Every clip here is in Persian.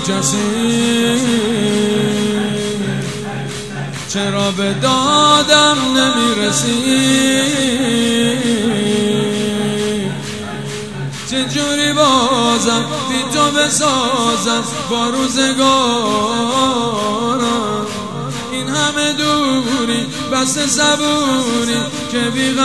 کسی چرا به دادم نمیرسی؟ چجوری بازم بی تو بسازم با روزگارم؟ این همه دوری بس صبوری که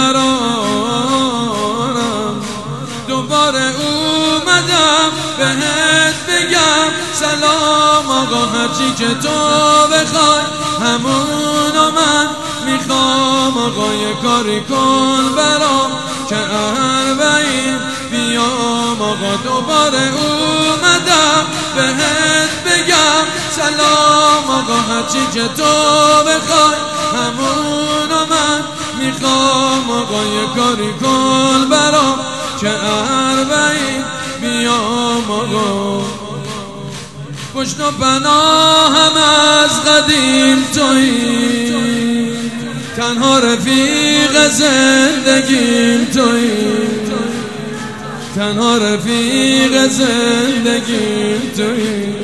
بیقرارم. دوباره اومدم بهت بگم سلام آقا، هرچی که تو بخوای همونو من میخوام. آقا یه کاری کن برام که اربعین بیام. آقا دوباره اومدم بهت بگم سلام آقا، هرچی که تو بخوای همونو من میخوام. آقا یه کاری کن برام که اربعین بیام. آقا پشت و پناهم از قدیم تویی، تنها رفیق زندگیم تویی، تنها رفیق زندگیم تویی.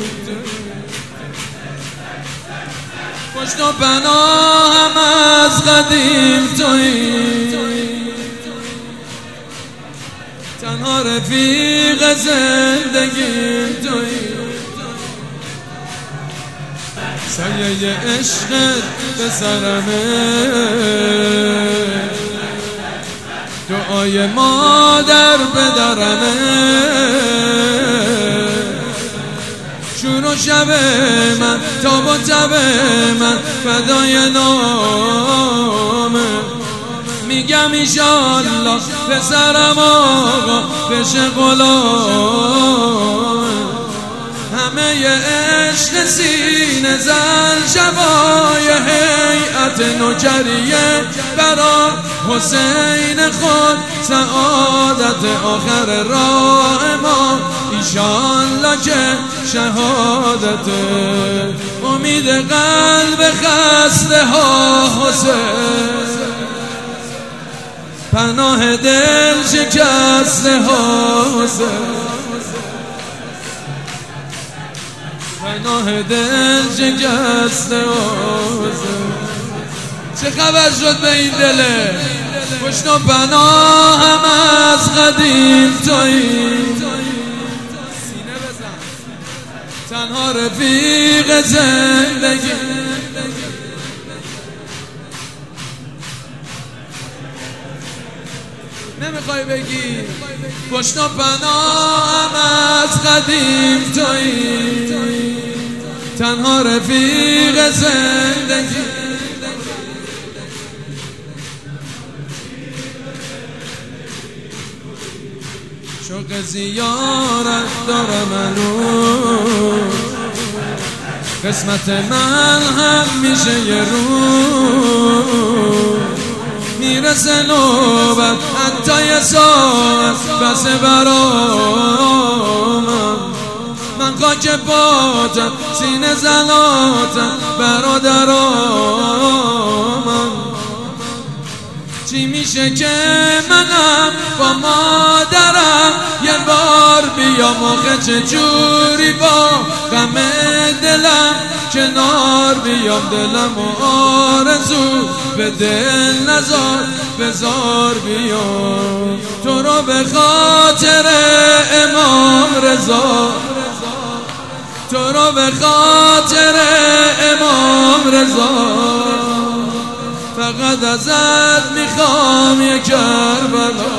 پشت و پناهم از قدیم تویی، تنها رفیق زندگیم تویی. سایه عشقت به سرمه، دعای مادر به درمه. شور و شب من تاب و تب من فدای نامه. میگم ایشالله پسرم آقا بشه غلامه. همه ی عشق سینه زن شبای هیئت نوکریه برا حسین خود سعادت آخر راه ما. ایشالله که شهادت امید قلب خسته ها حسین، پناه دل شکسته ها حسین، پناه دل شکسته حسین. چه خبر شد به این دله؟ پشت و پناهم از قدیم تویی، تنها رفیق زندگی. نمیخوای بگی؟ پشت و پناهم از قدیم تویی، تنها رفیق زندگی. شوق زیارت داره منو، قسمت من هم میشه یه روز میرسه نوبت حتی یه ساعت بس برامم. من خاک پاتم سینه زلاتم برادرامم. چی میشه که منم با مادرم یه بار بیام آخه چجوری با غم دلم کنار بیام. دلم و آرزو به دل نزار بزار بیام. تو رو به خاطر امام رضا، تو رو به خاطر امام رضا. فقط ازت میخوام یه کربلا،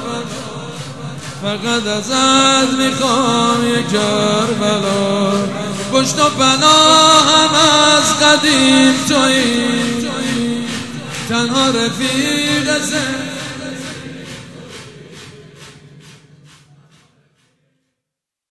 فقط ازت میخوام یه کربلا. پشت و پناهم از قدیم تویی، تنها رفیق زندگی.